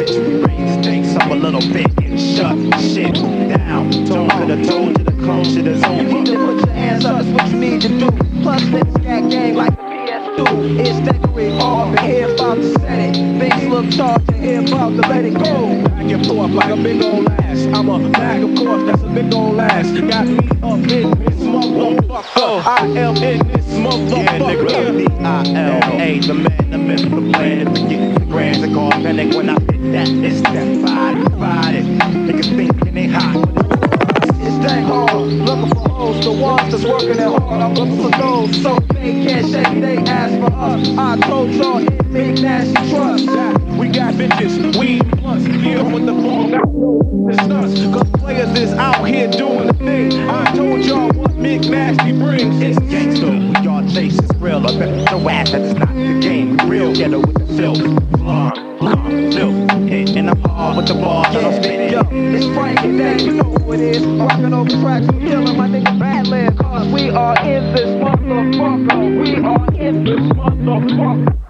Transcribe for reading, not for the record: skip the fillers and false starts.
bitch brings stinks up a little bit and shut shit down. Tone to the tone to the clone to the zone. You need to put your hands up, that's what you need to do. Plus, let's scat gang like the PS2. It's decorate off and hear about to set it. Things look charged and hear about to let it go. Back and forth like a big old ass. I'm a back and forth, that's a big old ass. Got me up in this motherfucker. I am in this motherfucker. Yeah, nigga, D-I-L-A, the man, the myth, the plan. Forget the grands and call panic when I hit that. It's that body. Niggas thinking they hot. It's dang hard, looking for hoes, the ones that's working it hard. I'm looking for those, so they can't shake, they ask for us. I told y'all it big nasty trust. We got bitches, we plus. Here with the phone, got no it's us. Cause players is out here doing the thing. I told y'all what Big Nasty brings. It's gangster, we all chase is real. I bet your ass that is not the game. Real ghetto with the silk. Silk, and I'm hard with the ball. Yeah, yo, it's Frank and Dave, you know who it is. Rockin' over tracks, we killin' my nigga Badland. Cause we are in this motherfucker. We are in this motherfucker.